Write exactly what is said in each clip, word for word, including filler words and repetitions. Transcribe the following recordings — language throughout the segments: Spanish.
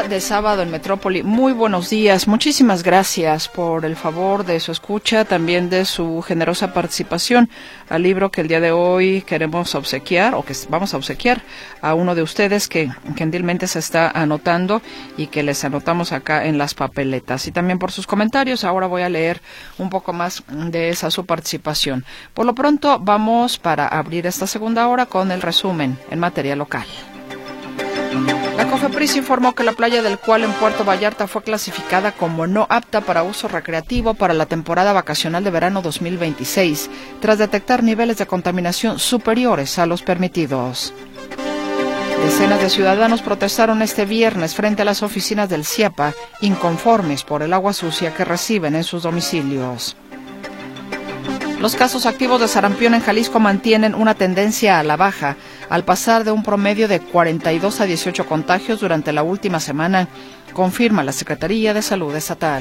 de sábado en Metrópoli. Muy buenos días. Muchísimas gracias por el favor de su escucha, también de su generosa participación al libro que el día de hoy queremos obsequiar, o que vamos a obsequiar a uno de ustedes que gentilmente se está anotando y que les anotamos acá en las papeletas. Y también por sus comentarios. Ahora voy a leer un poco más de esa su participación. Por lo pronto, vamos para abrir esta segunda hora con el resumen en materia local. La COFEPRIS informó que la playa del Cual en Puerto Vallarta fue clasificada como no apta para uso recreativo para la temporada vacacional de verano dos mil veintiséis, tras detectar niveles de contaminación superiores a los permitidos. Decenas de ciudadanos protestaron este viernes frente a las oficinas del CIAPA, inconformes por el agua sucia que reciben en sus domicilios. Los casos activos de sarampión en Jalisco mantienen una tendencia a la baja, al pasar de un promedio de cuarenta y dos a dieciocho contagios durante la última semana, confirma la Secretaría de Salud Estatal.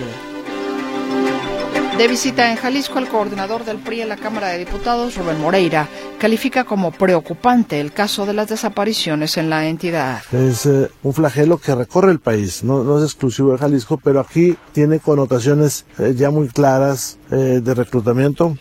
De visita en Jalisco, el coordinador del P R I en la Cámara de Diputados, Rubén Moreira, califica como preocupante el caso de las desapariciones en la entidad. Es eh, un flagelo que recorre el país, no, no es exclusivo de Jalisco, pero aquí tiene connotaciones eh, ya muy claras eh, de reclutamiento.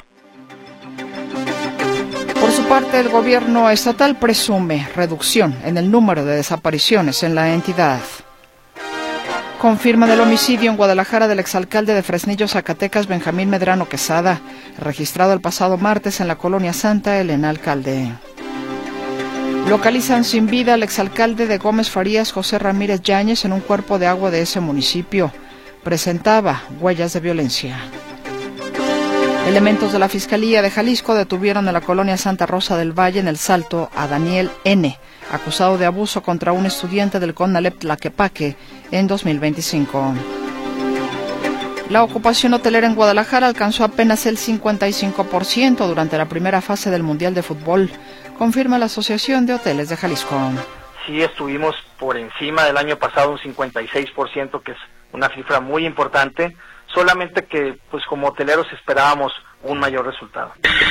Por su parte, el gobierno estatal presume reducción en el número de desapariciones en la entidad. Confirman el homicidio en Guadalajara del exalcalde de Fresnillo, Zacatecas, Benjamín Medrano Quesada, registrado el pasado martes en la colonia Santa Elena Alcalde. Localizan sin vida al exalcalde de Gómez Farías, José Ramírez Yáñez, en un cuerpo de agua de ese municipio. Presentaba huellas de violencia. Elementos de la Fiscalía de Jalisco detuvieron en la colonia Santa Rosa del Valle, en El Salto, a Daniel N., acusado de abuso contra un estudiante del CONALEP Tlaquepaque en dos mil veinticinco. La ocupación hotelera en Guadalajara alcanzó apenas el cincuenta y cinco por ciento durante la primera fase del Mundial de Fútbol, confirma la Asociación de Hoteles de Jalisco. Sí estuvimos por encima del año pasado un cincuenta y seis por ciento, que es una cifra muy importante, solamente que pues como hoteleros esperábamos un mayor resultado.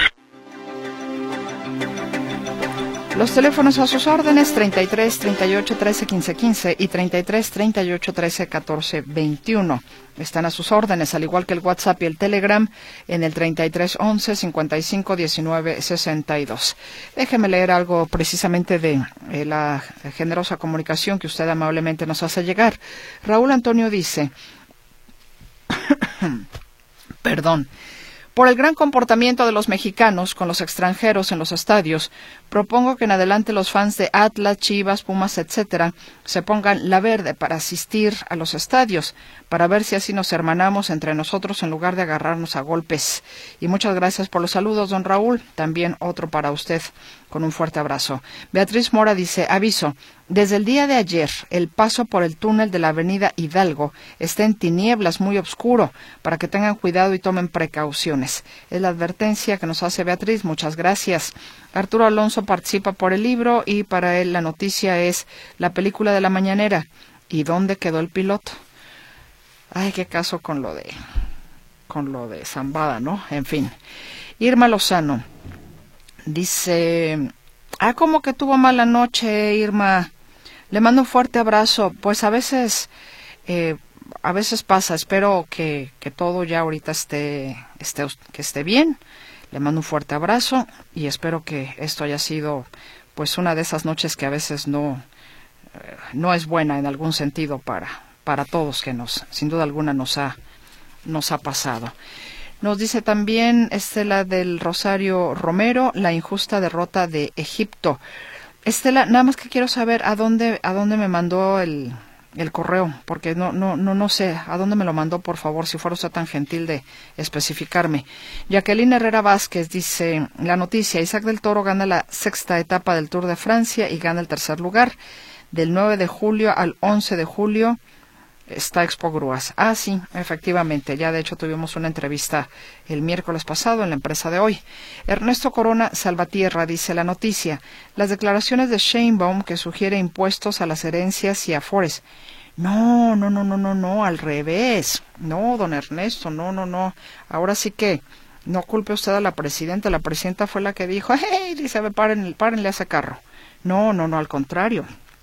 Los teléfonos a sus órdenes, treinta y tres, treinta y ocho, trece, quince, quince y treinta y tres, treinta y ocho, trece, catorce, veintiuno. Están a sus órdenes, al igual que el WhatsApp y el Telegram, en el treinta y tres, once, cincuenta y cinco, diecinueve, sesenta y dos. Déjeme leer algo precisamente de eh, la generosa comunicación que usted amablemente nos hace llegar. Raúl Antonio dice, perdón, por el gran comportamiento de los mexicanos con los extranjeros en los estadios, propongo que en adelante los fans de Atlas, Chivas, Pumas, etcétera, se pongan la verde para asistir a los estadios, para ver si así nos hermanamos entre nosotros en lugar de agarrarnos a golpes. Y muchas gracias por los saludos, don Raúl. También otro para usted, con un fuerte abrazo. Beatriz Mora dice, aviso, desde el día de ayer, el paso por el túnel de la avenida Hidalgo está en tinieblas, muy oscuro, para que tengan cuidado y tomen precauciones. Es la advertencia que nos hace Beatriz, muchas gracias. Arturo Alonso participa por el libro y para él la noticia es la película de la mañanera. ¿Y dónde quedó el piloto? Ay, qué caso con lo de, con lo de Zambada, ¿no? En fin. Irma Lozano dice, ah, ¿cómo que tuvo mala noche, Irma? Le mando un fuerte abrazo. Pues a veces, eh, a veces pasa. Espero que, que todo ya ahorita esté, esté, que esté bien. Le mando un fuerte abrazo y espero que esto haya sido, pues, una de esas noches que a veces no, eh, no es buena en algún sentido para, para todos, que nos, sin duda alguna, nos ha, nos ha pasado. Nos dice también Estela del Rosario Romero, la injusta derrota de Egipto. Estela, nada más que quiero saber a dónde, a dónde me mandó el, el correo, porque no, no, no, no sé a dónde me lo mandó, por favor, si fuera usted tan gentil de especificarme. Jacqueline Herrera Vázquez dice, la noticia, Isaac del Toro gana la sexta etapa del Tour de Francia y gana el tercer lugar. Del nueve de julio al once de julio está Expo Grúas. Ah, sí, efectivamente. Ya de hecho tuvimos una entrevista el miércoles pasado en la empresa de hoy. Ernesto Corona Salvatierra dice la noticia. Las declaraciones de Sheinbaum que sugiere impuestos a las herencias y afores. No, no, no, no, no, no, al revés. No, don Ernesto, no, no, no. Ahora sí que no culpe usted a la presidenta. La presidenta fue la que dijo, hey, dice, párenle, párenle a ese carro. No, no, no, al contrario.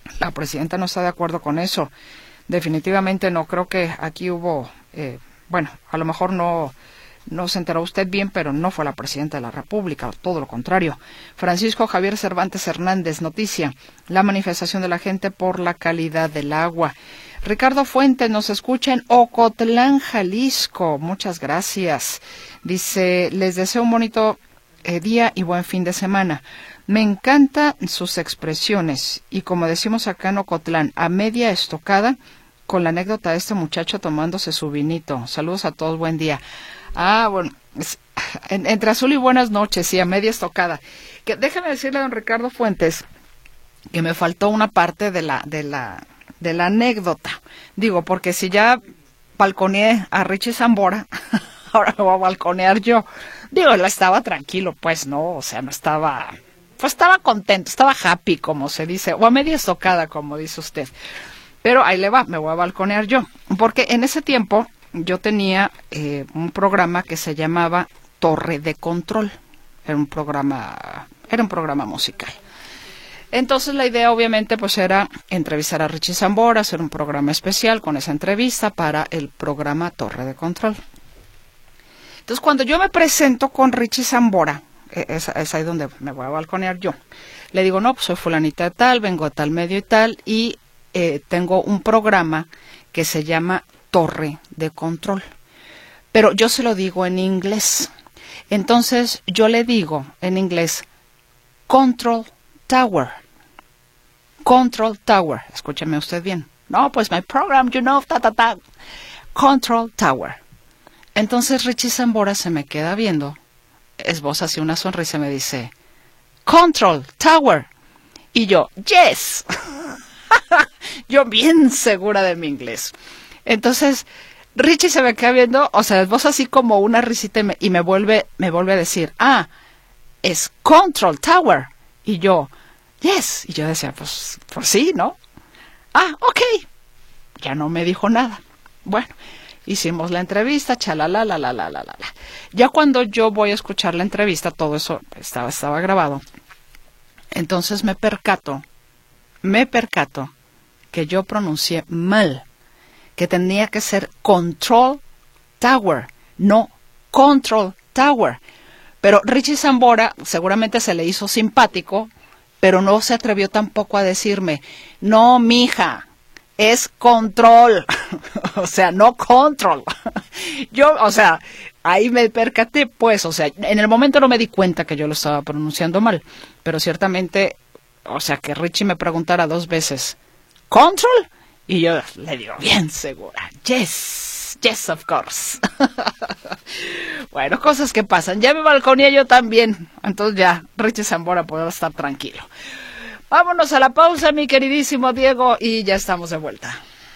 La presidenta no está de acuerdo con eso. Definitivamente no. Creo que aquí hubo, eh, bueno, a lo mejor no, no se enteró usted bien, pero no fue la presidenta de la República, todo lo contrario. Francisco Javier Cervantes Hernández, noticia, la manifestación de la gente por la calidad del agua. Ricardo Fuentes nos escucha en Ocotlán, Jalisco. Muchas gracias. Dice, les deseo un bonito eh, día y buen fin de semana. Me encantan sus expresiones y como decimos acá en Ocotlán, a media estocada, con la anécdota de este muchacho tomándose su vinito. Saludos a todos, buen día. Ah, bueno, es, en, entre azul y buenas noches y a media estocada. Que, déjeme decirle a don Ricardo Fuentes que me faltó una parte de la, de la, de la anécdota. Digo, porque si ya balconeé a Richie Zambora, ahora me voy a balconear yo. Digo, él estaba tranquilo, pues, ¿no? O sea, no estaba... Pues estaba contento, estaba happy, como se dice, o a media estocada, como dice usted. Pero ahí le va, me voy a balconear yo. Porque en ese tiempo yo tenía eh, un programa que se llamaba Torre de Control. Era un programa, era un programa musical. Entonces la idea obviamente pues era entrevistar a Richie Zambora, hacer un programa especial con esa entrevista para el programa Torre de Control. Entonces cuando yo me presento con Richie Zambora, Es, es ahí donde me voy a balconear yo. Le digo, no, pues soy fulanita de tal, vengo a tal medio y tal, y eh, tengo un programa que se llama Torre de Control. Pero yo se lo digo en inglés. Entonces yo le digo en inglés, Control Tower. Control Tower. Escúcheme usted bien. No, pues my program, you know, ta, ta, ta. Control Tower. Entonces Richie Zambora se me queda viendo. Esboza así una sonrisa y me dice, Control Tower. Y yo, yes. Yo bien segura de mi inglés. Entonces, Richie se me queda viendo, o sea, esboza así como una risita y me, y me vuelve, me vuelve a decir, ah, es Control Tower. Y yo, yes. Y yo decía, pues, pues sí, ¿no? Ah, ok. Ya no me dijo nada. Bueno. Hicimos la entrevista, chalala, la, la, la, la, la. Ya cuando yo voy a escuchar la entrevista, todo eso estaba, estaba grabado. Entonces me percato, me percato que yo pronuncié mal, que tenía que ser Control Tower, no Control Tower. Pero Richie Zambora seguramente se le hizo simpático, pero no se atrevió tampoco a decirme, no, mija, es control, o sea, no control. Yo, o sea, ahí me percaté, pues, o sea, en el momento no me di cuenta que yo lo estaba pronunciando mal, pero ciertamente, o sea, que Richie me preguntara dos veces, ¿control? Y yo le digo, bien segura, yes, yes, of course. Bueno, cosas que pasan. Ya me balconeé yo también, entonces ya, Richie Zambora puede estar tranquilo. Vámonos a la pausa, mi queridísimo Diego, y ya estamos de vuelta.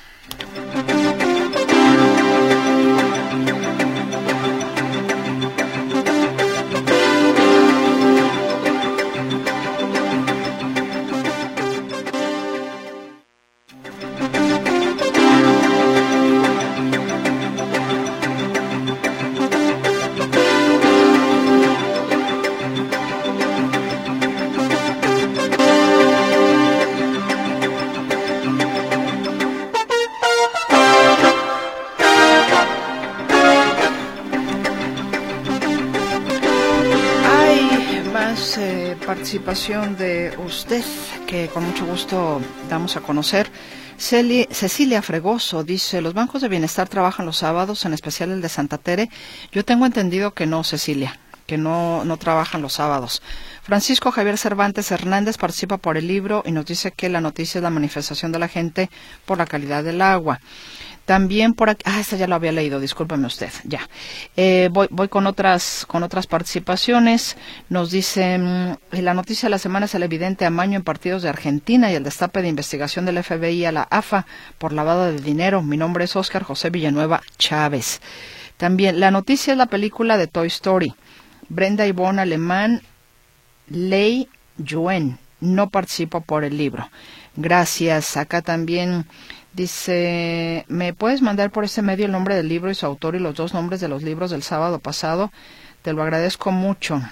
Participación de usted, que con mucho gusto damos a conocer. Celi, Cecilia Fregoso dice, los bancos de bienestar trabajan los sábados, en especial el de Santa Tere. Yo tengo entendido que no, Cecilia, que no, no trabajan los sábados. Francisco Javier Cervantes Hernández participa por el libro y nos dice que la noticia es la manifestación de la gente por la calidad del agua. También por aquí, ah, esta ya lo había leído, discúlpeme usted, ya. Eh, voy, voy con otras, con otras participaciones. Nos dicen, la noticia de la semana es el evidente amaño en partidos de Argentina y el destape de investigación del F B I a la A F A por lavado de dinero. Mi nombre es Óscar José Villanueva Chávez. También, la noticia es la película de Toy Story. Brenda Ivonne Alemán, Lei Yuen. No participo por el libro. Gracias. Acá también dice, ¿me puedes mandar por ese medio el nombre del libro y su autor y los dos nombres de los libros del sábado pasado? Te lo agradezco mucho.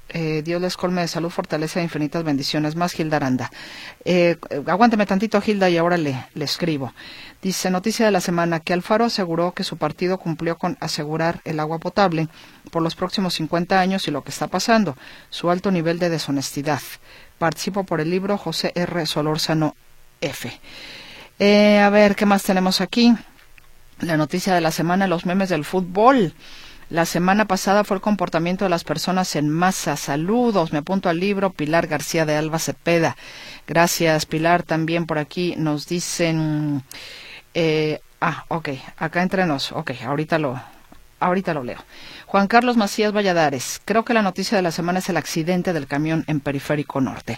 Eh, Dios les colme de salud, fortaleza e infinitas bendiciones. Más Gilda Aranda. Eh, aguánteme tantito, Gilda, y ahora le, le escribo. Dice, noticia de la semana, que Alfaro aseguró que su partido cumplió con asegurar el agua potable por los próximos cincuenta años y lo que está pasando, su alto nivel de deshonestidad. Participo por el libro José R. Solórzano F. Eh, a ver, ¿qué más tenemos aquí? La noticia de la semana, los memes del fútbol. La semana pasada fue el comportamiento de las personas en masa. Saludos, me apunto al libro. Pilar García de Alba Cepeda. Gracias, Pilar. También por aquí nos dicen... Eh, ah, ok, acá entre nos. Ok, ahorita lo, ahorita lo leo. Juan Carlos Macías Valladares. Creo que la noticia de la semana es el accidente del camión en Periférico Norte.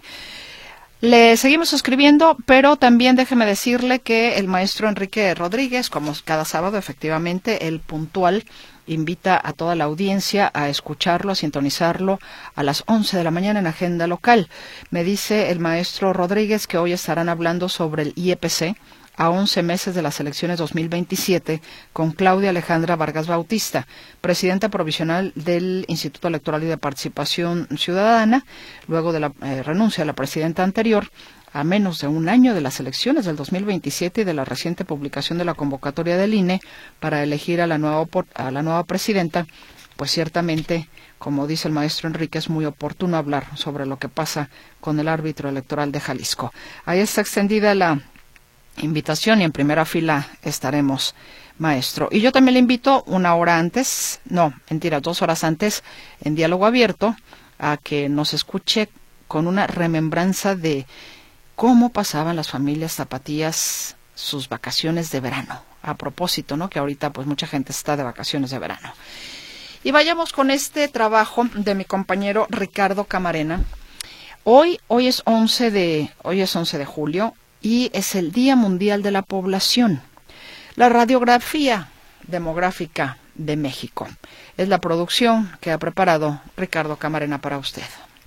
Le seguimos escribiendo, pero también déjeme decirle que el maestro Enrique Rodríguez, como cada sábado, efectivamente, el puntual, invita a toda la audiencia a escucharlo, a sintonizarlo a las once de la mañana en Agenda Local. Me dice el maestro Rodríguez que hoy estarán hablando sobre el I E P C a once meses de las elecciones dos mil veintisiete con Claudia Alejandra Vargas Bautista, presidenta provisional del Instituto Electoral y de Participación Ciudadana, luego de la eh, renuncia a la presidenta anterior, a menos de un año de las elecciones del dos mil veintisiete y de la reciente publicación de la convocatoria del I N E para elegir a la nueva, a la nueva presidenta. Pues ciertamente, como dice el maestro Enrique, es muy oportuno hablar sobre lo que pasa con el árbitro electoral de Jalisco. Ahí está extendida la invitación y en primera fila estaremos, maestro. Y yo también le invito una hora antes, no, mentira, dos horas antes, en diálogo abierto, a que nos escuche con una remembranza de cómo pasaban las familias zapatías sus vacaciones de verano. A propósito, ¿no? Que ahorita pues mucha gente está de vacaciones de verano. Y vayamos con este trabajo de mi compañero Ricardo Camarena. Hoy, hoy es once de, hoy es once de julio y es el Día Mundial de la Población. La radiografía demográfica de México es la producción que ha preparado Ricardo Camarena para usted.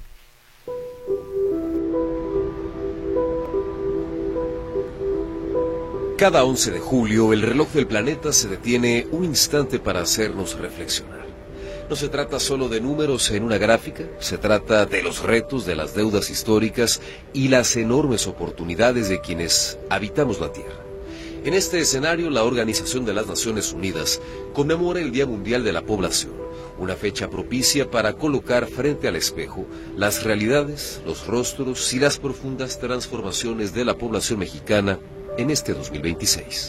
Cada once de julio, el reloj del planeta se detiene un instante para hacernos reflexionar. No se trata solo de números en una gráfica, se trata de los retos, de las deudas históricas y las enormes oportunidades de quienes habitamos la Tierra. En este escenario, la Organización de las Naciones Unidas conmemora el Día Mundial de la Población, una fecha propicia para colocar frente al espejo las realidades, los rostros y las profundas transformaciones de la población mexicana en este dos mil veintiséis.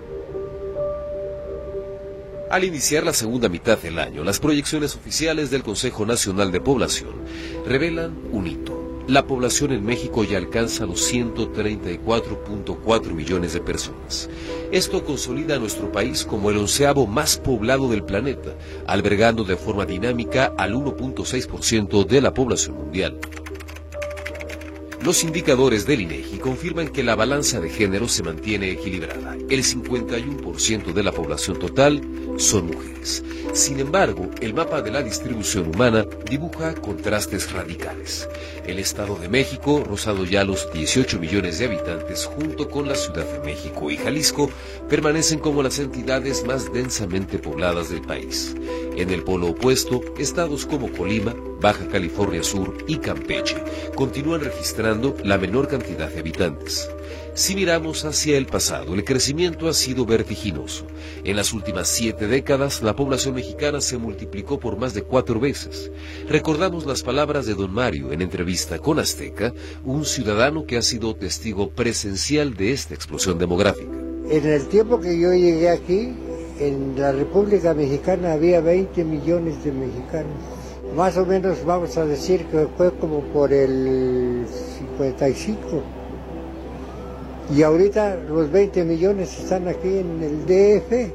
Al iniciar la segunda mitad del año, las proyecciones oficiales del Consejo Nacional de Población revelan un hito. La población en México ya alcanza los ciento treinta y cuatro punto cuatro millones de personas. Esto consolida a nuestro país como el onceavo más poblado del planeta, albergando de forma dinámica al uno punto seis por ciento de la población mundial. Los indicadores del INEGI confirman que la balanza de género se mantiene equilibrada. El cincuenta y uno por ciento de la población total son mujeres. Sin embargo, el mapa de la distribución humana dibuja contrastes radicales. El Estado de México, rozando ya los dieciocho millones de habitantes, junto con la Ciudad de México y Jalisco, permanecen como las entidades más densamente pobladas del país. En el polo opuesto, estados como Colima, Baja California Sur y Campeche continúan registrando la menor cantidad de habitantes. Si miramos hacia el pasado, el crecimiento ha sido vertiginoso. En las últimas siete décadas, la población mexicana se multiplicó por más de cuatro veces. Recordamos las palabras de don Mario en entrevista con Azteca, un ciudadano que ha sido testigo presencial de esta explosión demográfica. En el tiempo que yo llegué aquí, en la República Mexicana había veinte millones de mexicanos. Más o menos vamos a decir que fue como por el cincuenta y cinco. Y ahorita los veinte millones están aquí en el D F.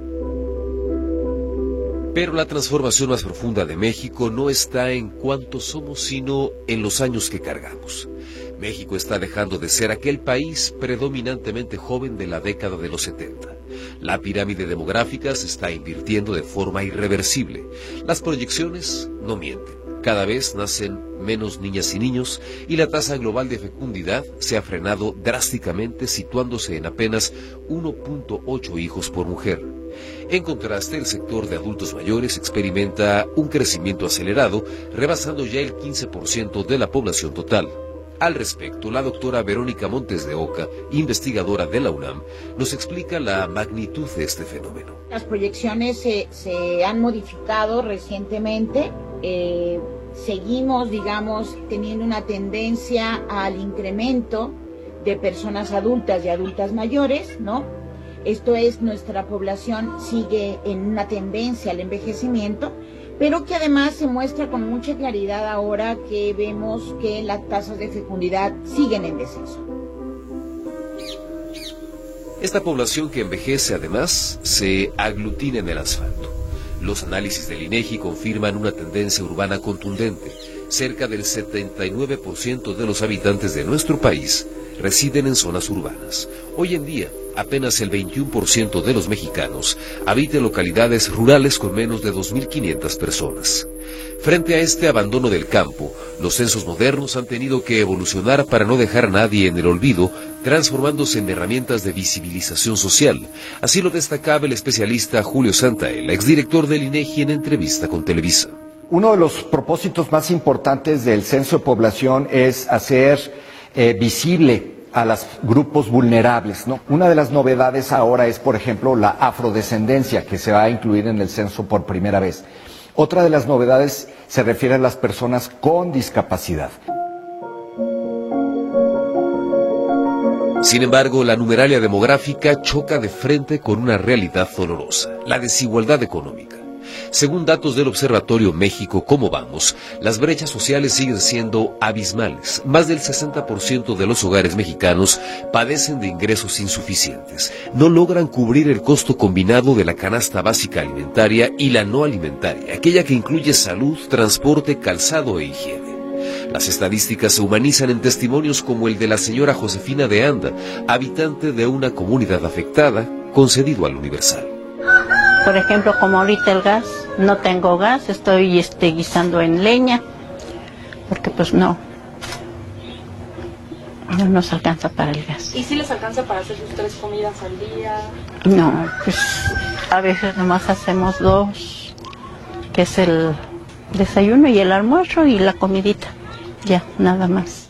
Pero la transformación más profunda de México no está en cuántos somos, sino en los años que cargamos. México está dejando de ser aquel país predominantemente joven de la década de los setenta. La pirámide demográfica se está invirtiendo de forma irreversible. Las proyecciones no mienten. Cada vez nacen menos niñas y niños y la tasa global de fecundidad se ha frenado drásticamente, situándose en apenas uno punto ocho hijos por mujer. En contraste, el sector de adultos mayores experimenta un crecimiento acelerado, rebasando ya el quince por ciento de la población total. Al respecto, la doctora Verónica Montes de Oca, investigadora de la UNAM, nos explica la magnitud de este fenómeno. Las proyecciones se, se han modificado recientemente. Eh, seguimos, digamos, teniendo una tendencia al incremento de personas adultas y adultas mayores, ¿no? Esto es, nuestra población sigue en una tendencia al envejecimiento, pero que además se muestra con mucha claridad ahora que vemos que las tasas de fecundidad siguen en descenso. Esta población que envejece además se aglutina en el asfalto. Los análisis del INEGI confirman una tendencia urbana contundente. Cerca del setenta y nueve por ciento de los habitantes de nuestro país residen en zonas urbanas. Hoy en día, apenas el veintiuno por ciento de los mexicanos habita en localidades rurales con menos de dos mil quinientas personas. Frente a este abandono del campo, los censos modernos han tenido que evolucionar para no dejar a nadie en el olvido, transformándose en herramientas de visibilización social. Así lo destacaba el especialista Julio Santaella, exdirector del INEGI, en entrevista con Televisa. Uno de los propósitos más importantes del censo de población es hacer eh, visible a los grupos vulnerables, ¿no? Una de las novedades ahora es, por ejemplo, la afrodescendencia, que se va a incluir en el censo por primera vez. Otra de las novedades se refiere a las personas con discapacidad. Sin embargo, la numeralia demográfica choca de frente con una realidad dolorosa: la desigualdad económica. Según datos del Observatorio México Cómo Vamos, las brechas sociales siguen siendo abismales. Más del sesenta por ciento de los hogares mexicanos padecen de ingresos insuficientes. No logran cubrir el costo combinado de la canasta básica alimentaria y la no alimentaria, aquella que incluye salud, transporte, calzado e higiene. Las estadísticas se humanizan en testimonios como el de la señora Josefina de Anda, habitante de una comunidad afectada, concedido al Universal. Por ejemplo, como ahorita el gas, no tengo gas, estoy este, guisando en leña, porque pues no, no nos alcanza para el gas. ¿Y si les alcanza para hacer sus tres comidas al día? No, pues a veces nomás hacemos dos, que es el desayuno y el almuerzo y la comidita, ya, nada más.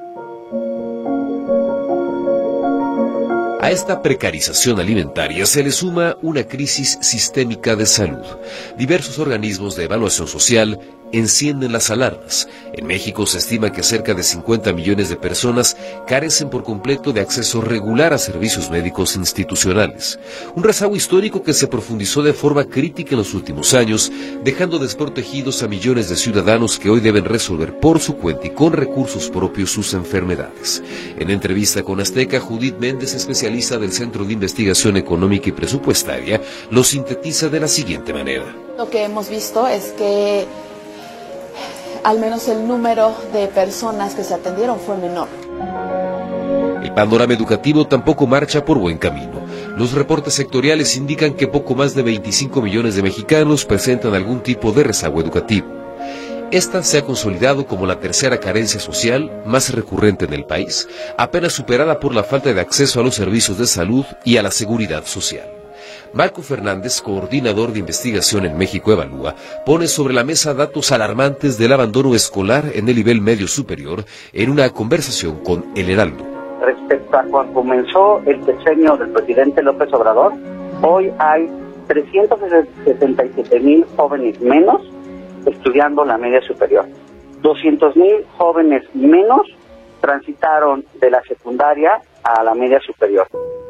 A esta precarización alimentaria se le suma una crisis sistémica de salud. Diversos organismos de evaluación social encienden las alarmas. En México se estima que cerca de cincuenta millones de personas carecen por completo de acceso regular a servicios médicos institucionales. Un rezago histórico que se profundizó de forma crítica en los últimos años, dejando desprotegidos a millones de ciudadanos que hoy deben resolver por su cuenta y con recursos propios sus enfermedades. En entrevista con Azteca, Judith Méndez, especialista del Centro de Investigación Económica y Presupuestaria, lo sintetiza de la siguiente manera. Lo que hemos visto es que al menos el número de personas que se atendieron fue menor. El panorama educativo tampoco marcha por buen camino. Los reportes sectoriales indican que poco más de veinticinco millones de mexicanos presentan algún tipo de rezago educativo. Esta se ha consolidado como la tercera carencia social más recurrente en el país, apenas superada por la falta de acceso a los servicios de salud y a la seguridad social. Marco Fernández, coordinador de investigación en México Evalúa, pone sobre la mesa datos alarmantes del abandono escolar en el nivel medio superior en una conversación con El Heraldo. Respecto a cuando comenzó el sexenio del presidente López Obrador, hoy hay trescientos sesenta y siete mil jóvenes menos estudiando la media superior. doscientos mil jóvenes menos transitaron de la secundaria a la media superior.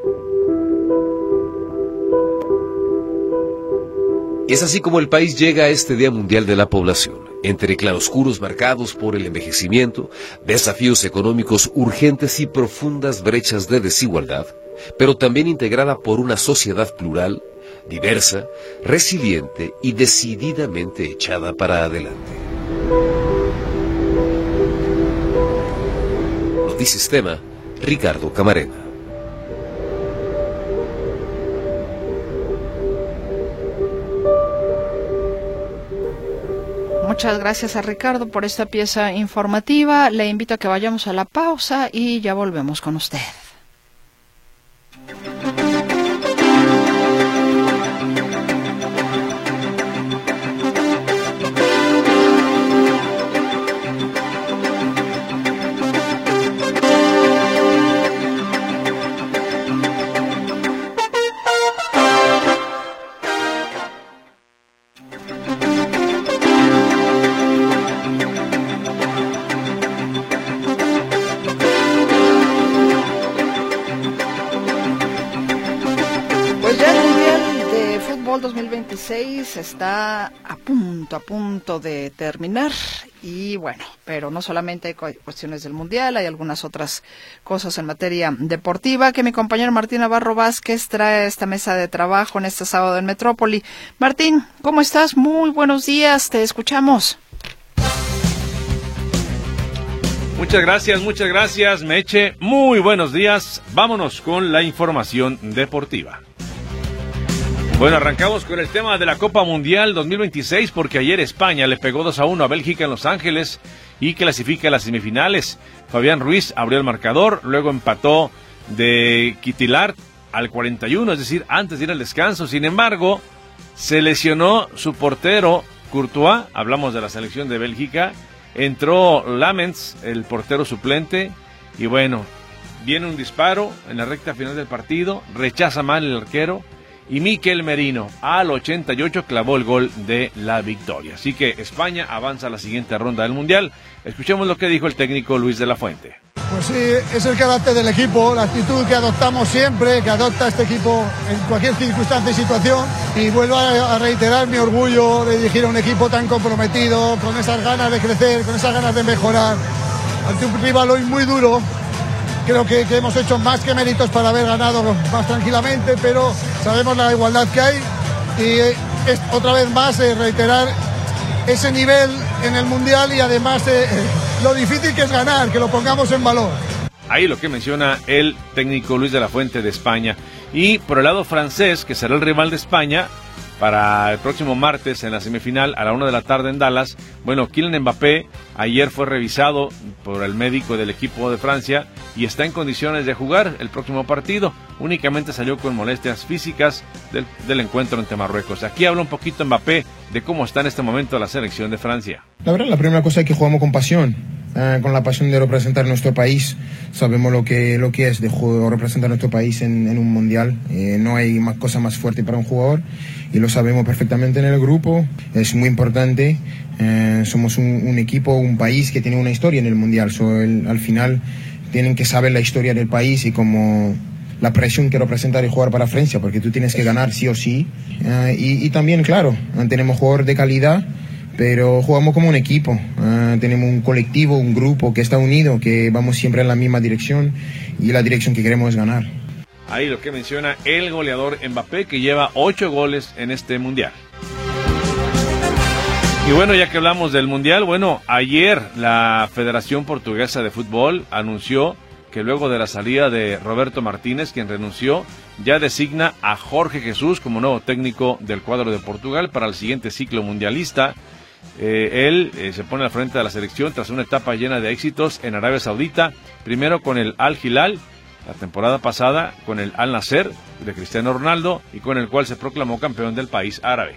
Es así como el país llega a este Día Mundial de la Población, entre claroscuros marcados por el envejecimiento, desafíos económicos urgentes y profundas brechas de desigualdad, pero también integrada por una sociedad plural, diversa, resiliente y decididamente echada para adelante. Notisistema, Ricardo Camarena. Muchas gracias a Ricardo por esta pieza informativa. Le invito a que vayamos a la pausa y ya volvemos con usted. dos mil veintiséis está a punto, a punto de terminar y bueno, pero no solamente hay cuestiones del Mundial, hay algunas otras cosas en materia deportiva que mi compañero Martín Navarro Vázquez trae a esta mesa de trabajo en este sábado en Metrópoli. Martín, ¿cómo estás? Muy buenos días, te escuchamos. Muchas gracias, muchas gracias, Meche. Muy buenos días. Vámonos con la información deportiva. Bueno, arrancamos con el tema de la Copa Mundial dos mil veintiséis porque ayer España le pegó dos a uno a Bélgica en Los Ángeles y clasifica a las semifinales. Fabián Ruiz abrió el marcador, luego empató de Quitilar al cuarenta y uno, es decir, antes de ir al descanso. Sin embargo, se lesionó su portero Courtois, hablamos de la selección de Bélgica, entró Lamens, el portero suplente, y bueno, viene un disparo en la recta final del partido, rechaza mal el arquero, y Mikel Merino al ochenta y ocho clavó el gol de la victoria. Así que España avanza a la siguiente ronda del Mundial. Escuchemos lo que dijo el técnico Luis de la Fuente. Pues sí, es el carácter del equipo, la actitud que adoptamos siempre, que adopta este equipo en cualquier circunstancia y situación. Y vuelvo a reiterar mi orgullo de dirigir a un equipo tan comprometido, con esas ganas de crecer, con esas ganas de mejorar, ante un rival hoy muy duro. Creo que, que hemos hecho más que méritos para haber ganado más tranquilamente, pero sabemos la igualdad que hay y es otra vez más eh, reiterar ese nivel en el Mundial y además eh, lo difícil que es ganar, que lo pongamos en valor. Ahí lo que menciona el técnico Luis de la Fuente de España. Y por el lado francés, que será el rival de España para el próximo martes en la semifinal a la una de la tarde en Dallas. Bueno, Kylian Mbappé ayer fue revisado por el médico del equipo de Francia y está en condiciones de jugar el próximo partido. Únicamente salió con molestias físicas del, del encuentro ante Marruecos. Aquí habla un poquito Mbappé de cómo está en este momento la selección de Francia. La verdad, la primera cosa es que jugamos con pasión, eh, con la pasión de representar nuestro país. Sabemos lo que, lo que es de juego, representar nuestro país en, en un mundial. Eh, no hay más cosa más fuerte para un jugador y lo sabemos perfectamente en el grupo. Es muy importante. Eh, somos un, un equipo, un país que tiene una historia en el mundial. So, el, al final tienen que saber la historia del país y como la presión que representar y jugar para Francia, porque tú tienes que ganar sí o sí. Uh, y, y también, claro, tenemos jugadores de calidad, pero jugamos como un equipo. Uh, tenemos un colectivo, un grupo que está unido, que vamos siempre en la misma dirección y la dirección que queremos es ganar. Ahí lo que menciona el goleador Mbappé, que lleva ocho goles en este Mundial. Y bueno, ya que hablamos del Mundial, bueno, ayer la Federación Portuguesa de Fútbol anunció que luego de la salida de Roberto Martínez, quien renunció, ya designa a Jorge Jesús como nuevo técnico del cuadro de Portugal para el siguiente ciclo mundialista. Eh, él eh, se pone al frente de la selección tras una etapa llena de éxitos en Arabia Saudita, primero con el Al Hilal, la temporada pasada con el Al Nasser de Cristiano Ronaldo y con el cual se proclamó campeón del país árabe.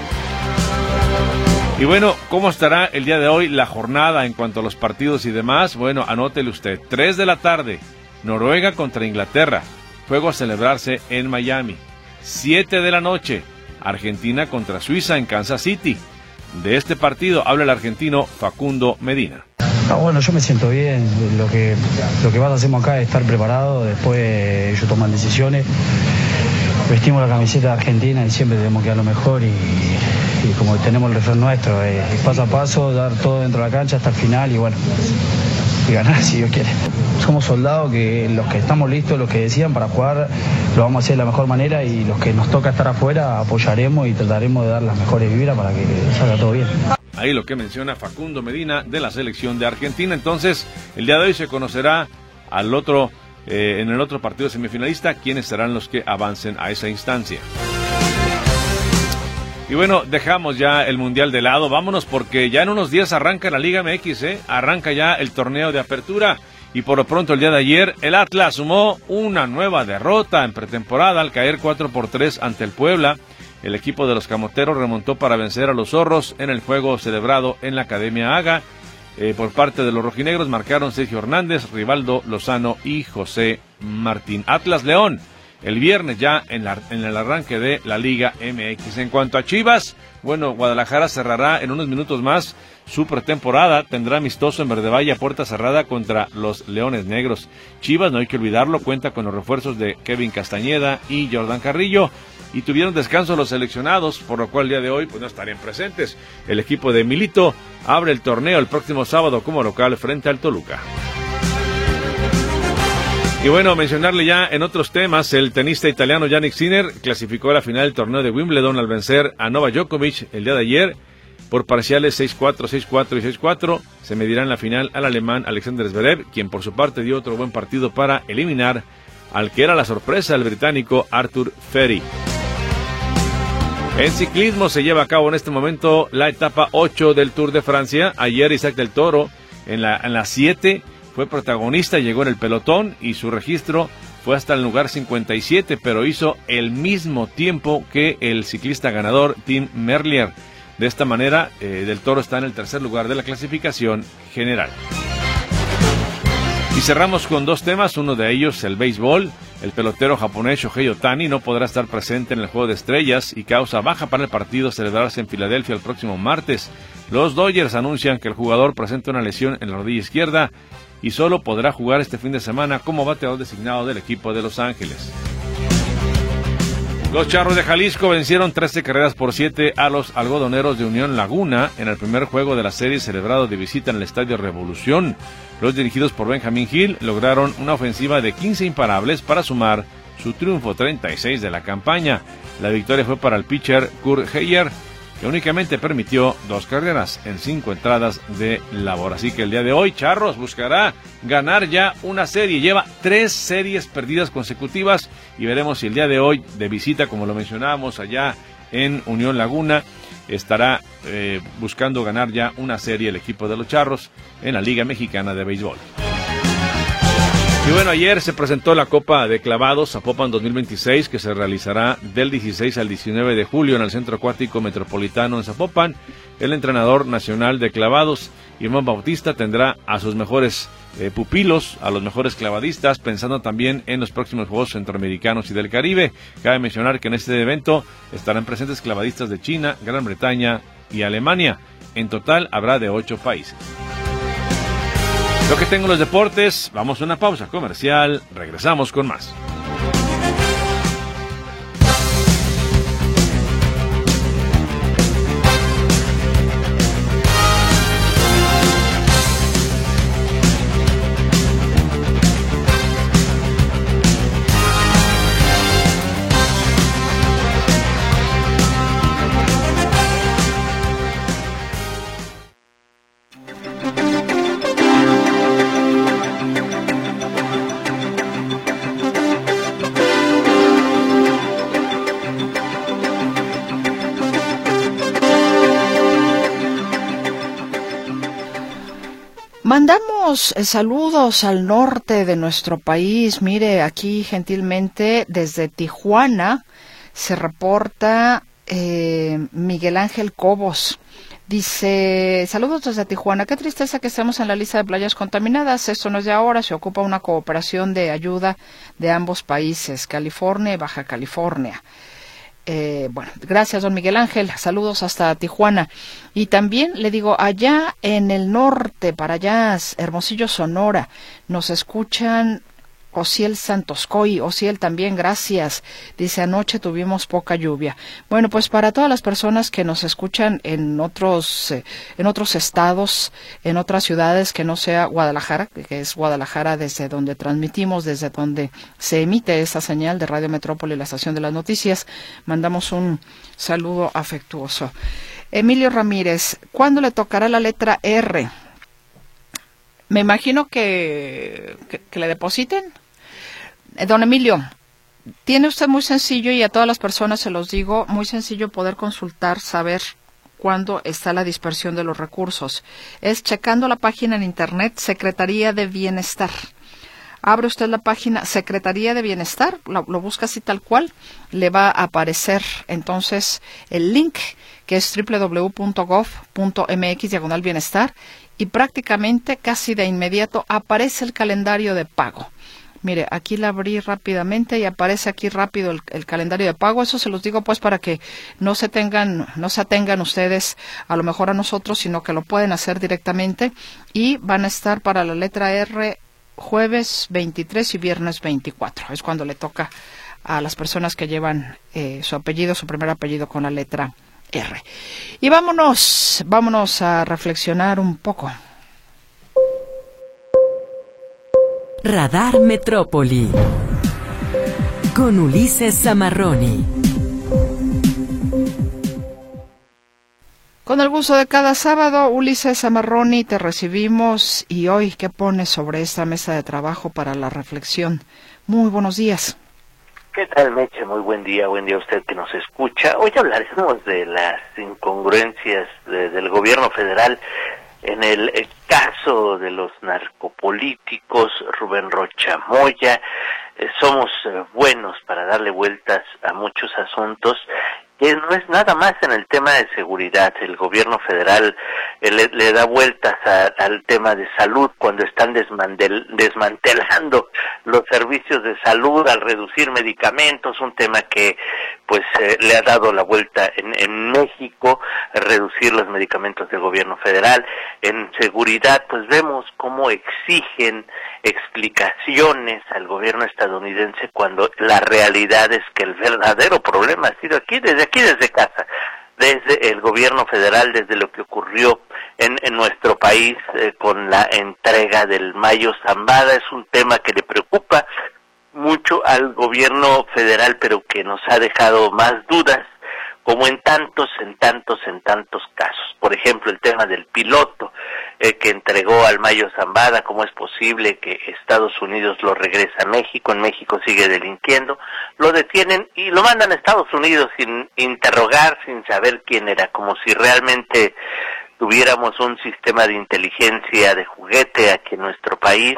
Y bueno, ¿cómo estará el día de hoy la jornada en cuanto a los partidos y demás? Bueno, anótele usted, tres de la tarde, Noruega contra Inglaterra, juego a celebrarse en Miami. siete de la noche, Argentina contra Suiza en Kansas City. De este partido habla el argentino Facundo Medina. Ah, bueno, yo me siento bien, lo que, lo que más hacemos acá es estar preparado, después ellos toman decisiones, vestimos la camiseta de Argentina y siempre tenemos que dar lo mejor y... y como tenemos el refrán nuestro, eh, paso a paso, dar todo dentro de la cancha hasta el final y bueno, y ganar si Dios quiere. Somos soldados que los que estamos listos, los que decían para jugar, lo vamos a hacer de la mejor manera y los que nos toca estar afuera apoyaremos y trataremos de dar las mejores vibras para que salga todo bien. Ahí lo que menciona Facundo Medina de la selección de Argentina. Entonces, el día de hoy se conocerá al otro, eh, en el otro partido semifinalista, quiénes serán los que avancen a esa instancia. Y bueno, dejamos ya el Mundial de lado, vámonos porque ya en unos días arranca la Liga M X, ¿eh? Arranca ya el torneo de apertura y por lo pronto el día de ayer el Atlas sumó una nueva derrota en pretemporada al caer cuatro por tres ante el Puebla. El equipo de los camoteros remontó para vencer a los zorros en el juego celebrado en la Academia Haga. Eh, por parte de los rojinegros marcaron Sergio Hernández, Rivaldo Lozano y José Martín. Atlas León, el viernes ya en, la, en el arranque de la Liga M X. En cuanto a Chivas, bueno, Guadalajara cerrará en unos minutos más su pretemporada. Tendrá amistoso en Verde Valle a puerta cerrada contra los Leones Negros. Chivas, no hay que olvidarlo, cuenta con los refuerzos de Kevin Castañeda y Jordan Carrillo. Y tuvieron descanso los seleccionados, por lo cual el día de hoy pues no estarían presentes. El equipo de Milito abre el torneo el próximo sábado como local frente al Toluca. Y bueno, mencionarle ya en otros temas, el tenista italiano Jannik Sinner clasificó a la final del torneo de Wimbledon al vencer a Novak Djokovic el día de ayer por parciales seis cuatro, seis cuatro y seis cuatro. Se medirá en la final al alemán Alexander Zverev, quien por su parte dio otro buen partido para eliminar al que era la sorpresa, el británico Arthur Ferry. En ciclismo se lleva a cabo en este momento la etapa ocho del Tour de Francia. Ayer Isaac del Toro en la en la siete fue protagonista, llegó en el pelotón y su registro fue hasta el lugar cincuenta y siete, pero hizo el mismo tiempo que el ciclista ganador Tim Merlier. De esta manera, eh, del Toro está en el tercer lugar de la clasificación general. Y cerramos con dos temas, uno de ellos el béisbol. El pelotero japonés Shohei Ohtani no podrá estar presente en el Juego de Estrellas y causa baja para el partido celebrarse en Filadelfia el próximo martes. Los Dodgers anuncian que el jugador presenta una lesión en la rodilla izquierda y solo podrá jugar este fin de semana como bateador designado del equipo de Los Ángeles. Los Charros de Jalisco vencieron trece carreras por siete a los algodoneros de Unión Laguna en el primer juego de la serie celebrado de visita en el Estadio Revolución. Los dirigidos por Benjamín Gil lograron una ofensiva de quince imparables para sumar su triunfo treinta y seis de la campaña. La victoria fue para el pitcher Kurt Heyer, que únicamente permitió dos carreras en cinco entradas de labor. Así que el día de hoy Charros buscará ganar ya una serie. Lleva tres series perdidas consecutivas y veremos si el día de hoy de visita, como lo mencionábamos allá en Unión Laguna, estará eh, buscando ganar ya una serie el equipo de los Charros en la Liga Mexicana de Béisbol. Y bueno, ayer se presentó la Copa de Clavados Zapopan dos mil veintiséis, que se realizará del dieciséis al diecinueve de julio en el Centro Acuático Metropolitano en Zapopan. El entrenador nacional de clavados, Iván Bautista, tendrá a sus mejores eh, pupilos, a los mejores clavadistas, pensando también en los próximos Juegos Centroamericanos y del Caribe. Cabe mencionar que en este evento estarán presentes clavadistas de China, Gran Bretaña y Alemania. En total habrá de ocho países. Lo que tengo en los deportes, vamos a una pausa comercial, regresamos con más. Mandamos eh, saludos al norte de nuestro país. Mire, aquí gentilmente desde Tijuana se reporta eh, Miguel Ángel Cobos. Dice, saludos desde Tijuana, qué tristeza que estemos en la lista de playas contaminadas. Esto no es de ahora, se ocupa una cooperación de ayuda de ambos países, California y Baja California. Eh, bueno, gracias, don Miguel Ángel. Saludos hasta Tijuana. Y también le digo, allá en el norte, para allá, Hermosillo, Sonora, nos escuchan Osiel Santoscoy. Osiel también, gracias. Dice, anoche tuvimos poca lluvia. Bueno, pues para todas las personas que nos escuchan en otros, eh, en otros estados, en otras ciudades que no sea Guadalajara, que es Guadalajara desde donde transmitimos, desde donde se emite esta señal de Radio Metrópoli, la estación de las noticias, mandamos un saludo afectuoso. Emilio Ramírez, ¿cuándo le tocará la letra R? Me imagino que, que, que le depositen. Eh, don Emilio, tiene usted muy sencillo, y a todas las personas se los digo, muy sencillo poder consultar, saber cuándo está la dispersión de los recursos. Es checando la página en internet, Secretaría de Bienestar. Abre usted la página Secretaría de Bienestar, lo, lo busca así tal cual, le va a aparecer entonces el link, que es doble u doble u doble u punto gov punto eme equis diagonal bienestar, y prácticamente casi de inmediato aparece el calendario de pago. Mire, aquí la abrí rápidamente y aparece aquí rápido el, el calendario de pago. Eso se los digo pues para que no se tengan, no se atengan ustedes a lo mejor a nosotros, sino que lo pueden hacer directamente, y van a estar para la letra R jueves veintitrés y viernes veinticuatro. Es cuando le toca a las personas que llevan eh, su apellido, su primer apellido con la letra R. Y vámonos, vámonos a reflexionar un poco. Radar Metrópoli con Ulises Zamarroni. Con el gusto de cada sábado, Ulises Zamarroni, te recibimos, y hoy, ¿qué pones sobre esta mesa de trabajo para la reflexión? Muy buenos días. ¿Qué tal, Meche? Muy buen día, buen día a usted que nos escucha. Hoy hablaremos de las incongruencias de, del gobierno federal en el, el caso de los narcopolíticos, Rubén Rocha Moya. Eh, somos eh, buenos para darle vueltas a muchos asuntos, que no es nada más en el tema de seguridad. El gobierno federal eh, le, le da vueltas a, al tema de salud cuando están desmantel, desmantelando los servicios de salud al reducir medicamentos, un tema que pues eh, le ha dado la vuelta en, en México, reducir los medicamentos del gobierno federal. En seguridad pues vemos cómo exigen explicaciones al gobierno estadounidense cuando la realidad es que el verdadero problema ha sido aquí, desde aquí, desde casa, desde el gobierno federal, desde lo que ocurrió en, en nuestro país eh, con la entrega del Mayo Zambada. Es un tema que le preocupa mucho al gobierno federal, pero que nos ha dejado más dudas, como en tantos, en tantos, en tantos casos. Por ejemplo, el tema del piloto eh, que entregó al Mayo Zambada. ¿Cómo es posible que Estados Unidos lo regresa a México? En México sigue delinquiendo, lo detienen y lo mandan a Estados Unidos sin interrogar, sin saber quién era, como si realmente tuviéramos un sistema de inteligencia de juguete aquí en nuestro país.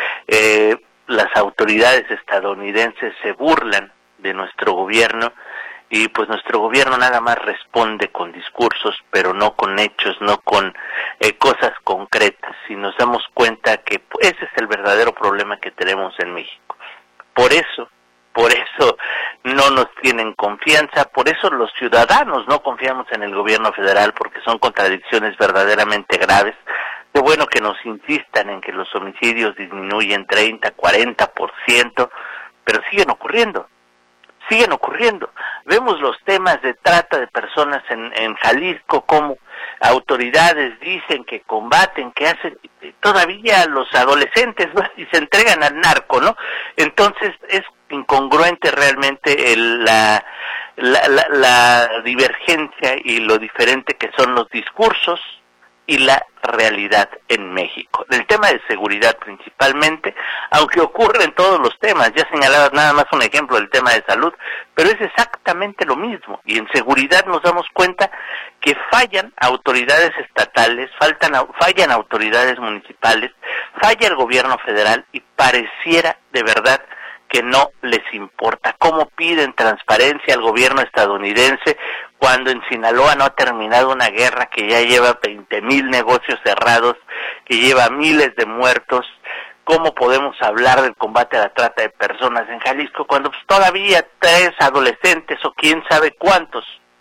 Eh, las autoridades estadounidenses se burlan de nuestro gobierno, y pues nuestro gobierno nada más responde con discursos, pero no con hechos, no con eh, cosas concretas. Y nos damos cuenta que ese es el verdadero problema que tenemos en México. Por eso, por eso no nos tienen confianza, por eso los ciudadanos no confiamos en el gobierno federal, porque son contradicciones verdaderamente graves. Qué bueno que nos insistan en que los homicidios disminuyen treinta, cuarenta por ciento, pero siguen ocurriendo. Siguen ocurriendo. Vemos los temas de trata de personas en, en Jalisco, como autoridades dicen que combaten, que hacen, todavía los adolescentes, ¿no?, y se entregan al narco, ¿no? Entonces es incongruente realmente el, la, la, la, la divergencia y lo diferente que son los discursos y la realidad en México. El tema de seguridad principalmente, aunque ocurre en todos los temas, ya señalabas nada más un ejemplo del tema de salud, pero es exactamente lo mismo. Y en seguridad nos damos cuenta que fallan autoridades estatales, faltan, fallan autoridades municipales, falla el gobierno federal, y pareciera de verdad que no les importa. ¿Cómo piden transparencia al gobierno estadounidense cuando en Sinaloa no ha terminado una guerra que ya lleva veinte mil negocios cerrados, que lleva miles de muertos? ¿Cómo podemos hablar del combate a la trata de personas en Jalisco cuando pues, todavía tres adolescentes o quién sabe cuántos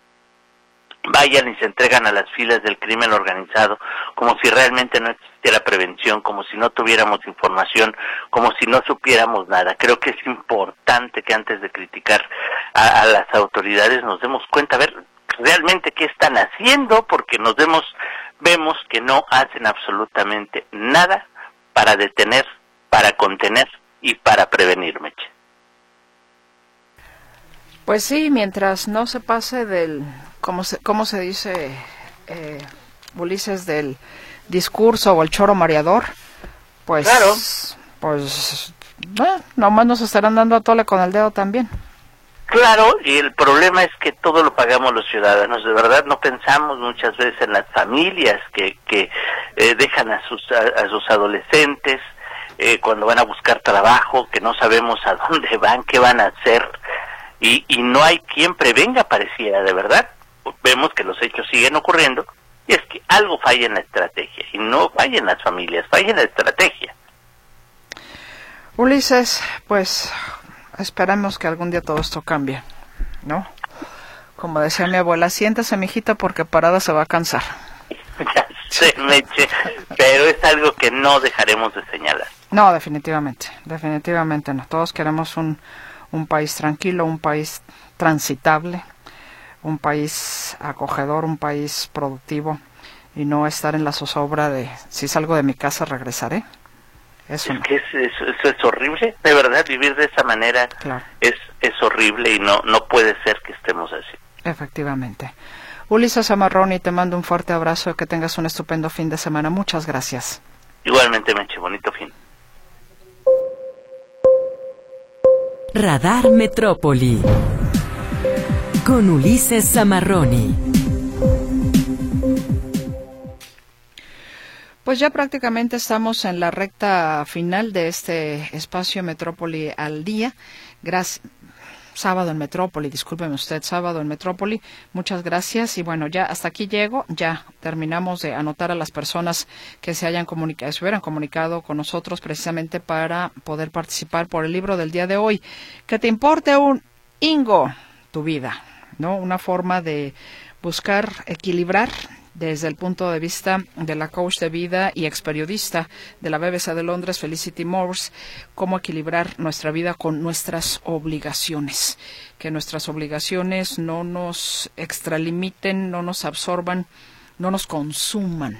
vayan y se entregan a las filas del crimen organizado, como si realmente no existiera prevención, como si no tuviéramos información, como si no supiéramos nada? Creo que es importante que antes de criticar a, a las autoridades nos demos cuenta, a ver realmente qué están haciendo, porque nos demos, vemos que no hacen absolutamente nada para detener, para contener y para prevenir, Meche. Pues sí, mientras no se pase del, ¿cómo se, cómo se dice, eh, Ulises, del discurso o el choro mareador? Pues, claro. Pues bueno, nomás nos estarán dando a tole con el dedo también. Claro, y el problema es que todo lo pagamos los ciudadanos. De verdad no pensamos muchas veces en las familias que, que eh, dejan a sus, a, a sus adolescentes eh, cuando van a buscar trabajo, que no sabemos a dónde van, qué van a hacer, y, y no hay quien prevenga, pareciera, de verdad. Vemos que los hechos siguen ocurriendo, y es que algo falla en la estrategia, y no falla en las familias, falla en la estrategia. Ulises, pues esperemos que algún día todo esto cambie, ¿no? Como decía mi abuela, siéntese, mijita, porque parada se va a cansar. Ya sé, Meche, pero es algo que no dejaremos de señalar. No, definitivamente, definitivamente no. Todos queremos un, un país tranquilo, un país transitable, un país acogedor, un país productivo, y no estar en la zozobra de si salgo de mi casa regresaré. Eso es no. que es, es, eso es horrible, de verdad, vivir de esa manera claro. es, es horrible y no, no puede ser que estemos así. Efectivamente. Ulises Zamarroni, te mando un fuerte abrazo y que tengas un estupendo fin de semana. Muchas gracias. Igualmente, Meche, bonito fin. Radar Metrópoli con Ulises Zamarroni. Pues ya prácticamente estamos en la recta final de este espacio Metrópoli al día. Gracias. Sábado en Metrópoli, discúlpeme usted, sábado en Metrópoli. Muchas gracias. Y bueno, ya hasta aquí llego. Ya terminamos de anotar a las personas que se hayan comunicado, se hubieran comunicado con nosotros precisamente para poder participar por el libro del día de hoy. Que te importe un Ingo tu vida, ¿no? Una forma de buscar equilibrar desde el punto de vista de la coach de vida y experiodista de la B B C de Londres, Felicity Morse, cómo equilibrar nuestra vida con nuestras obligaciones, que nuestras obligaciones no nos extralimiten, no nos absorban, no nos consuman,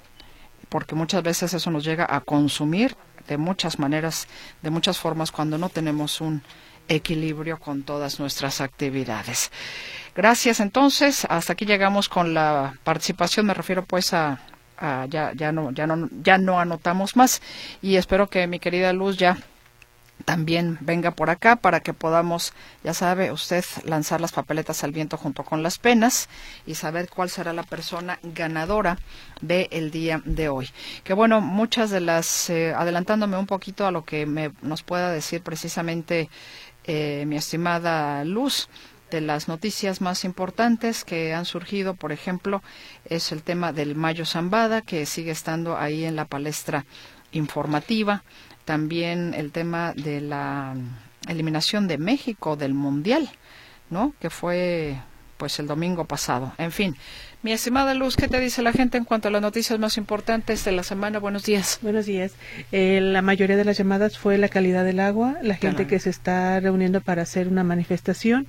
porque muchas veces eso nos llega a consumir de muchas maneras, de muchas formas, cuando no tenemos un equilibrio con todas nuestras actividades. Gracias, entonces, hasta aquí llegamos con la participación, me refiero pues a, a ya, ya no, ya no, ya no anotamos más, y espero que mi querida Luz ya también venga por acá para que podamos, ya sabe usted, lanzar las papeletas al viento junto con las penas y saber cuál será la persona ganadora del día de hoy. Que bueno, muchas de las, eh, adelantándome un poquito a lo que me, nos pueda decir precisamente eh, mi estimada Luz, de las noticias más importantes que han surgido, por ejemplo, es el tema del Mayo Zambada, que sigue estando ahí en la palestra informativa. También el tema de la eliminación de México del Mundial, ¿no? Que fue pues el domingo pasado. En fin, mi estimada Luz, ¿qué te dice la gente en cuanto a las noticias más importantes de la semana? Buenos días. Buenos días. Eh, la mayoría de las llamadas fue la calidad del agua, la gente Caray. que se está reuniendo para hacer una manifestación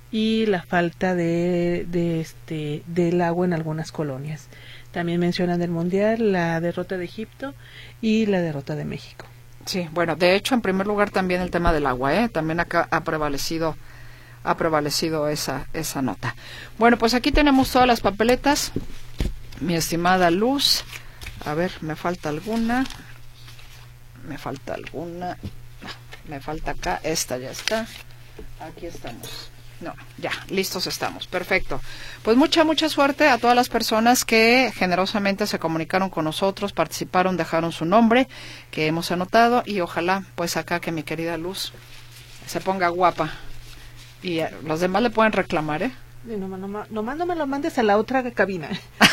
y la falta de, de este del agua en algunas colonias. También mencionan el Mundial, la derrota de Egipto y la derrota de México. Sí, bueno, de hecho, en primer lugar también el tema del agua, ¿eh? También acá ha prevalecido, ha prevalecido esa, esa nota. Bueno, pues aquí tenemos todas las papeletas, mi estimada Luz. A ver, me falta alguna, me falta alguna, me falta acá, esta ya está, aquí estamos. No, ya, listos estamos, perfecto. Pues mucha, mucha suerte a todas las personas que generosamente se comunicaron con nosotros, participaron, dejaron su nombre, que hemos anotado, y ojalá, pues acá que mi querida Luz se ponga guapa. Y eh, los demás le pueden reclamar, ¿eh? No, no, no, nomás no me lo mandes a la otra cabina.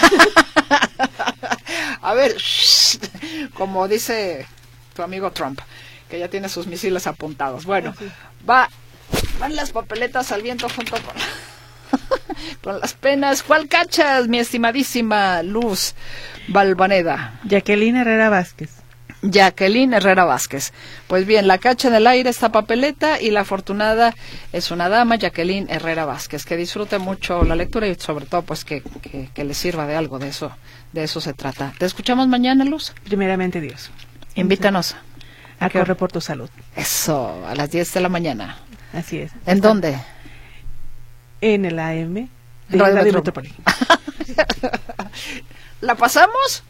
A ver, shh, como dice tu amigo Trump, que ya tiene sus misiles apuntados. Bueno, sí. va... Van las papeletas al viento junto con, con las penas. ¿Cuál cachas, mi estimadísima Luz Balvaneda? Jacqueline Herrera Vázquez. Jacqueline Herrera Vázquez. Pues bien, la cacha en el aire esta papeleta y la afortunada es una dama, Jacqueline Herrera Vázquez. Que disfrute mucho la lectura y sobre todo pues que, que, que le sirva de algo, de eso, de eso se trata. ¿Te escuchamos mañana, Luz? Primeramente Dios. Invítanos. A correr por tu salud. Eso, a las diez de la mañana. Así es. ¿En dónde? En el A M de Radio Radio Metrópoli. Metrópoli. ¿La pasamos?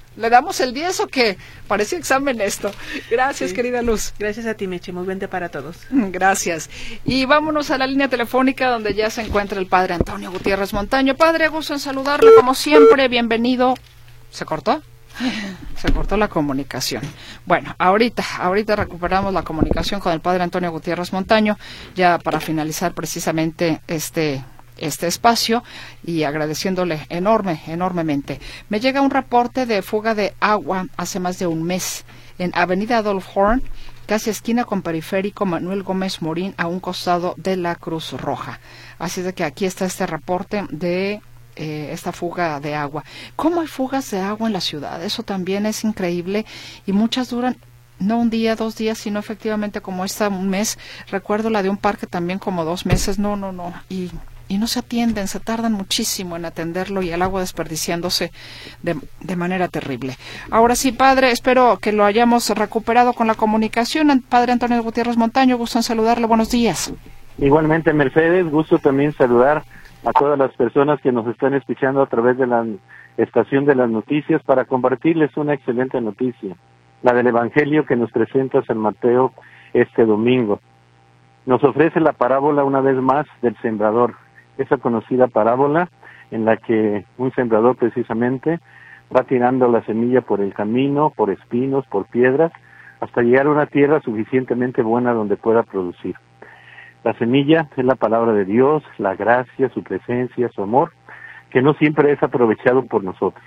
¿Le damos el diez o qué? Parece examen esto. Gracias, sí. Querida Luz. Gracias a ti, Meche. Muy buen día para todos. Gracias. Y vámonos a la línea telefónica donde ya se encuentra el padre Antonio Gutiérrez Montaño. Padre, gusto en saludarle como siempre. Bienvenido. ¿Se cortó? Se cortó la comunicación. Bueno, ahorita, ahorita recuperamos la comunicación con el padre Antonio Gutiérrez Montaño, ya para finalizar precisamente este este espacio y agradeciéndole enorme, enormemente. Me llega un reporte de fuga de agua hace más de un mes en Avenida Adolf Horn, casi esquina con Periférico Manuel Gómez Morín, a un costado de la Cruz Roja. Así de que aquí está este reporte de eh, esta fuga de agua. ¿Cómo hay fugas de agua en la ciudad? Eso también es increíble y muchas duran no un día, dos días, sino efectivamente como esta un mes. Recuerdo la de un parque también como dos meses. No, no, no. Y y no se atienden, se tardan muchísimo en atenderlo y el agua desperdiciándose de, de manera terrible. Ahora sí, padre, espero que lo hayamos recuperado con la comunicación. Padre Antonio Gutiérrez Montaño, gusto en saludarle, buenos días. Igualmente, Mercedes, gusto también saludar a todas las personas que nos están escuchando a través de la estación de las noticias para compartirles una excelente noticia, la del Evangelio que nos presenta San Mateo este domingo. Nos ofrece la parábola una vez más del sembrador, esa conocida parábola en la que un sembrador precisamente va tirando la semilla por el camino, por espinos, por piedras, hasta llegar a una tierra suficientemente buena donde pueda producir. La semilla es la palabra de Dios, la gracia, su presencia, su amor, que no siempre es aprovechado por nosotros.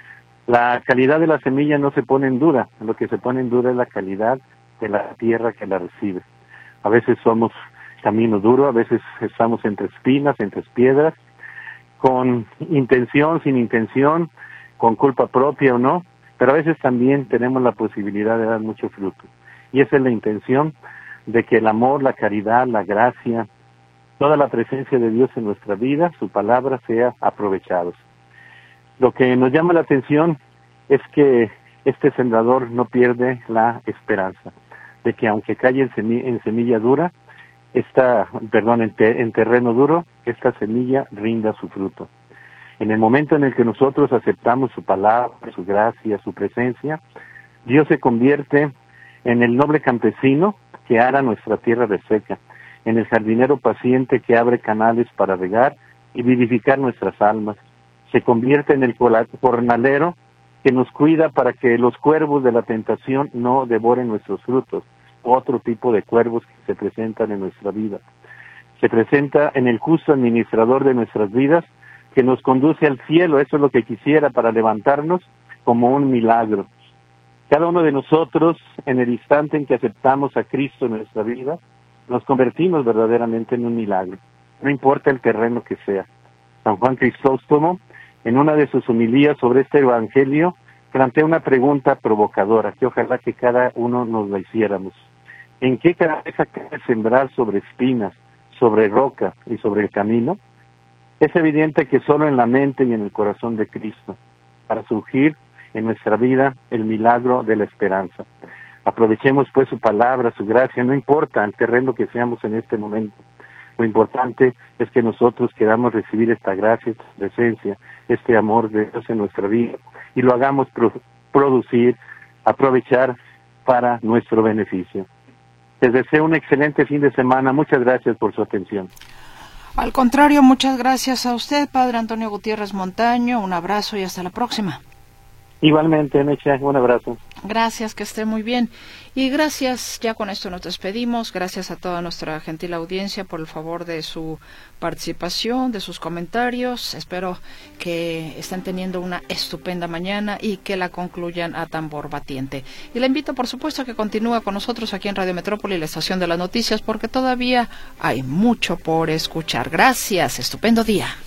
La calidad de la semilla no se pone en duda, lo que se pone en duda es la calidad de la tierra que la recibe. A veces somos camino duro, a veces estamos entre espinas, entre piedras, con intención, sin intención, con culpa propia o no, pero a veces también tenemos la posibilidad de dar mucho fruto. Y esa es la intención de que el amor, la caridad, la gracia, toda la presencia de Dios en nuestra vida, su palabra, sea aprovechados. Lo que nos llama la atención es que este sembrador no pierde la esperanza de que aunque cae en semilla, en semilla dura, esta, perdón, en, te, en terreno duro, esta semilla rinda su fruto. En el momento en el que nosotros aceptamos su palabra, su gracia, su presencia, Dios se convierte en el noble campesino que ara nuestra tierra reseca, en el jardinero paciente que abre canales para regar y vivificar nuestras almas. Se convierte en el jornalero que nos cuida para que los cuervos de la tentación no devoren nuestros frutos, otro tipo de cuervos que se presentan en nuestra vida. Se presenta en el justo administrador de nuestras vidas, que nos conduce al cielo. Eso es lo que quisiera para levantarnos como un milagro. Cada uno de nosotros, en el instante en que aceptamos a Cristo en nuestra vida, nos convertimos verdaderamente en un milagro. No importa el terreno que sea. San Juan Crisóstomo, en una de sus homilías sobre este evangelio, plantea una pregunta provocadora, que ojalá que cada uno nos la hiciéramos. ¿En qué cabeza cabe sembrar sobre espinas, sobre roca y sobre el camino? Es evidente que solo en la mente y en el corazón de Cristo, para surgir en nuestra vida el milagro de la esperanza. Aprovechemos pues su palabra, su gracia, no importa el terreno que seamos en este momento. Lo importante es que nosotros queramos recibir esta gracia, esta presencia, este amor de Dios en nuestra vida y lo hagamos pro- producir, aprovechar para nuestro beneficio. Les deseo un excelente fin de semana. Muchas gracias por su atención. Al contrario, muchas gracias a usted, Padre Antonio Gutiérrez Montaño. Un abrazo y hasta la próxima. Igualmente, Meche, un abrazo. Gracias, que esté muy bien. Y gracias, ya con esto nos despedimos. Gracias a toda nuestra gentil audiencia por el favor de su participación, de sus comentarios. Espero que estén teniendo una estupenda mañana y que la concluyan a tambor batiente. Y le invito, por supuesto, a que continúe con nosotros aquí en Radio Metrópoli, la estación de las noticias, porque todavía hay mucho por escuchar. Gracias, estupendo día.